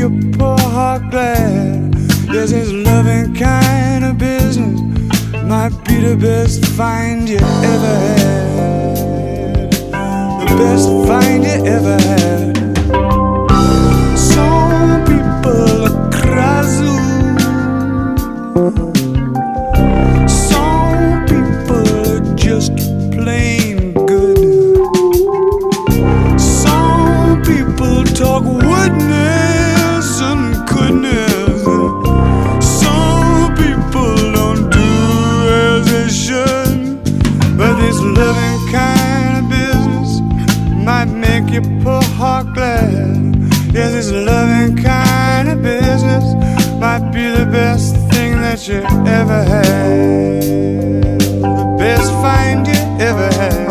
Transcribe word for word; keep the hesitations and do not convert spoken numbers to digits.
your poor heart glad. Yes, this loving kind of business might be the best find you ever had. The best find you ever had. Some people are crazy. Some people are just plain good. Some people talk woodness and goodness. Some people don't do as they should. But this loving kind of business might make your poor heart glad. Yes, this loving kind of business might be the best thing that you ever had. The best find you ever had.